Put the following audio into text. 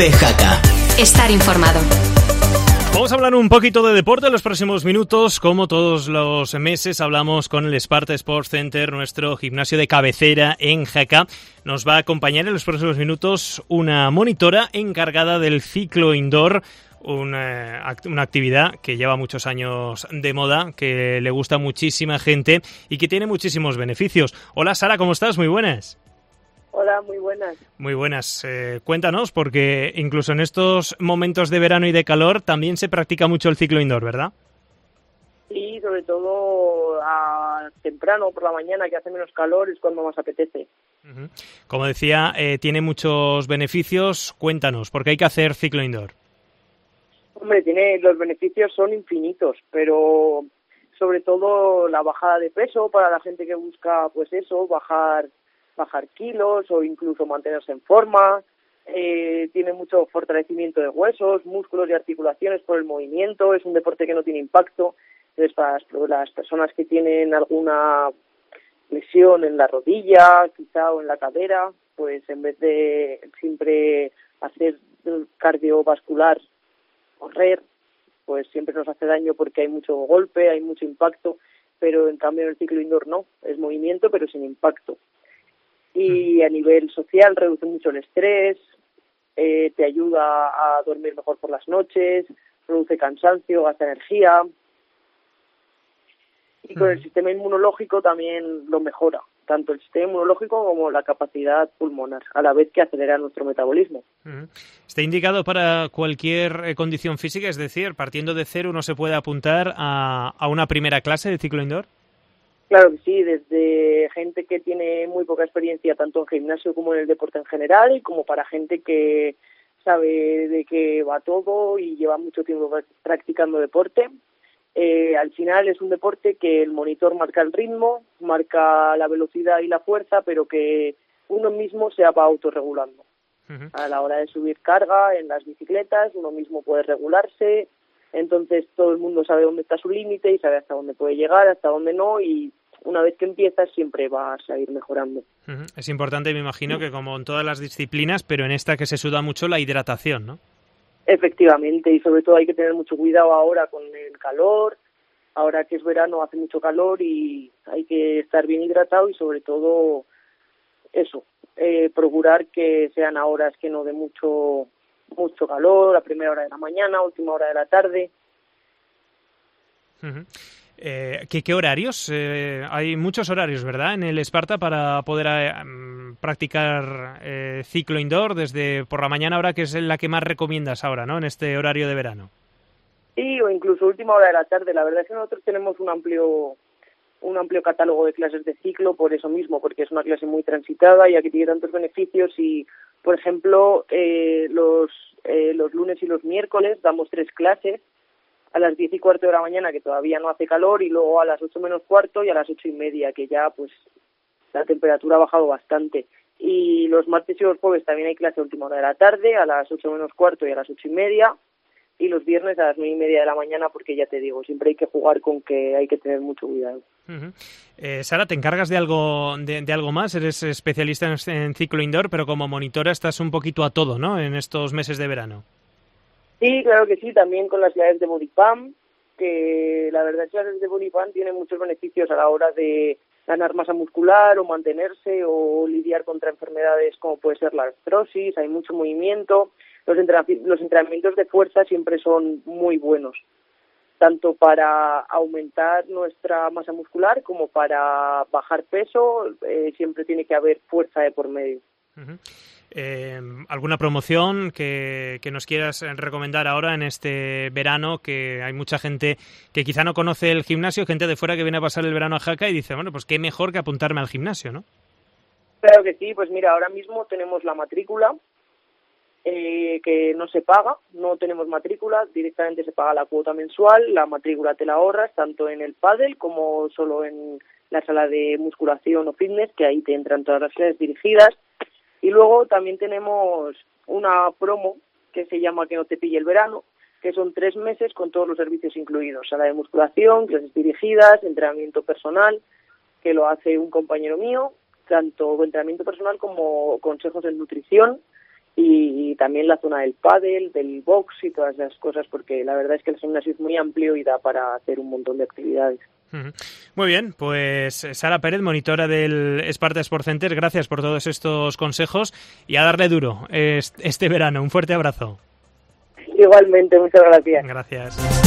Cope Jaca. Estar informado. Vamos a hablar un poquito de deporte en los próximos minutos. Como todos los meses hablamos con el Esparta Sports Center, nuestro gimnasio de cabecera en Jaca. Nos va a acompañar en los próximos minutos una monitora encargada del ciclo indoor, una actividad que lleva muchos años de moda, que le gusta a muchísima gente y que tiene muchísimos beneficios. Hola Sara, ¿cómo estás? Muy buenas. Hola, muy buenas. Muy buenas. Cuéntanos, porque incluso en estos momentos de verano y de calor también se practica mucho el ciclo indoor, ¿verdad? Sí, sobre todo temprano por la mañana, que hace menos calor, es cuando más apetece. Uh-huh. Como decía, tiene muchos beneficios. Cuéntanos, ¿por qué hay que hacer ciclo indoor? Hombre, los beneficios son infinitos, pero sobre todo la bajada de peso para la gente que busca, pues eso, bajar kilos o incluso mantenerse en forma. Tiene mucho fortalecimiento de huesos, músculos y articulaciones por el movimiento. Es un deporte que no tiene impacto. Entonces, para las personas que tienen alguna lesión en la rodilla, quizá, o en la cadera, pues en vez de siempre hacer cardiovascular, correr, pues siempre nos hace daño porque hay mucho golpe, hay mucho impacto, pero en cambio en el ciclo indoor no, es movimiento pero sin impacto. Y a nivel social reduce mucho el estrés, te ayuda a dormir mejor por las noches, produce cansancio, gasta energía. Y con el sistema inmunológico también lo mejora, tanto el sistema inmunológico como la capacidad pulmonar, a la vez que acelera nuestro metabolismo. ¿Está indicado para cualquier condición física? Es decir, partiendo de cero, ¿uno se puede apuntar a una primera clase de ciclo indoor? Claro que sí, desde gente que tiene muy poca experiencia tanto en gimnasio como en el deporte en general, y como para gente que sabe de qué va todo y lleva mucho tiempo practicando deporte. Al final es un deporte que el monitor marca el ritmo, marca la velocidad y la fuerza, pero que uno mismo se va autorregulando. Uh-huh. A la hora de subir carga en las bicicletas, uno mismo puede regularse. Entonces todo el mundo sabe dónde está su límite y sabe hasta dónde puede llegar, hasta dónde no, y una vez que empiezas siempre vas a ir mejorando. Uh-huh. Es importante, me imagino, que como en todas las disciplinas, pero en esta que se suda mucho, la hidratación, ¿no? Efectivamente, y sobre todo hay que tener mucho cuidado ahora con el calor. Ahora que es verano hace mucho calor y hay que estar bien hidratado y sobre todo eso, procurar que sean a horas que no dé mucho calor, a primera hora de la mañana, última hora de la tarde. Uh-huh. ¿Qué horarios? Hay muchos horarios, ¿verdad?, en el Esparta para poder practicar ciclo indoor desde por la mañana, ahora que es la que más recomiendas ahora, ¿no?, en este horario de verano. Sí, o incluso última hora de la tarde. La verdad es que nosotros tenemos un amplio catálogo de clases de ciclo por eso mismo, porque es una clase muy transitada y aquí tiene tantos beneficios y, por ejemplo, los lunes y los miércoles damos 3 clases, a las 10:15 de la mañana, que todavía no hace calor, y luego a las 8 menos cuarto y a las 8:30, que ya pues la temperatura ha bajado bastante. Y los martes y los jueves también hay clase a última hora de la tarde, a las 8 menos cuarto y a las 8:30, y los viernes a las 9:30 de la mañana, porque ya te digo, siempre hay que jugar con que hay que tener mucho cuidado. Uh-huh. Sara, ¿te encargas de algo más? Eres especialista en ciclo indoor, pero como monitora estás un poquito a todo, ¿no?, en estos meses de verano. Sí, claro que sí, también con las clases de Body Pump, que la verdad es que las clases de Body Pump tienen muchos beneficios a la hora de ganar masa muscular o mantenerse o lidiar contra enfermedades como puede ser la artrosis. Hay mucho movimiento. Los entrenamientos de fuerza siempre son muy buenos, tanto para aumentar nuestra masa muscular como para bajar peso. Siempre tiene que haber fuerza de por medio. Uh-huh. ¿Alguna promoción que nos quieras recomendar ahora en este verano, que hay mucha gente que quizá no conoce el gimnasio, gente de fuera que viene a pasar el verano a Jaca y dice, bueno, pues qué mejor que apuntarme al gimnasio, ¿no? Claro que sí, pues mira, ahora mismo tenemos la matrícula, que no se paga, no tenemos matrícula, directamente se paga la cuota mensual. La matrícula te la ahorras tanto en el pádel como solo en la sala de musculación o fitness, que ahí te entran todas las clases dirigidas. Y luego también tenemos una promo que se llama Que no te pille el verano, que son 3 meses con todos los servicios incluidos: sala de musculación, clases dirigidas, entrenamiento personal, que lo hace un compañero mío, tanto entrenamiento personal como consejos en nutrición, y también la zona del pádel, del box y todas esas cosas, porque la verdad es que el gimnasio es muy amplio y da para hacer un montón de actividades. Muy bien, pues Sara Pérez, monitora del Esparta Sport Center, gracias por todos estos consejos y a darle duro este verano. Un fuerte abrazo. Igualmente, muchas gracias. Gracias.